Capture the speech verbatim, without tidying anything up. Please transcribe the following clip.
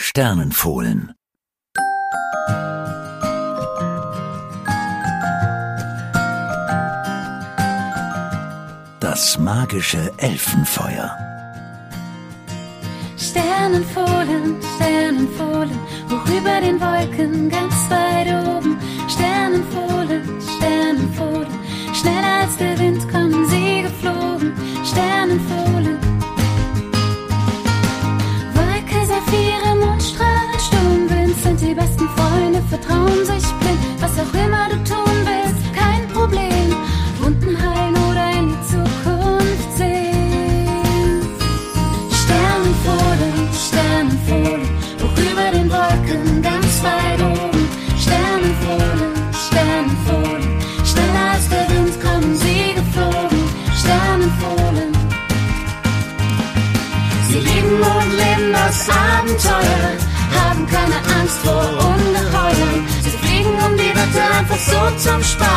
Sternenfohlen. Das magische Elfenfeuer. Sternenfohlen, Sternenfohlen, hoch über den Wolken, ganz weit oben. Sternenfohlen, Sternenfohlen, schneller als der Wind kommen sie geflogen. Sternenfohlen. Wolke, Saphire, Mondstrahlen, Sturmwind sind die besten Freunde, vertrauen sich blind. Was auch immer du tun willst, kein Problem. Wunden heilen oder in die Zukunft sehen. Sternenfohlen, Sternenfohlen, hoch über den Wolken, ganz weit oben. Sternenfohlen, Sternenfohlen, schneller als der Wind kommen sie geflogen. Sternenfohlen. Sie lieben und leben das Abenteuer, haben keine Angst vor Ungeheuern. Sie fliegen um die Wette einfach so zum Spaß.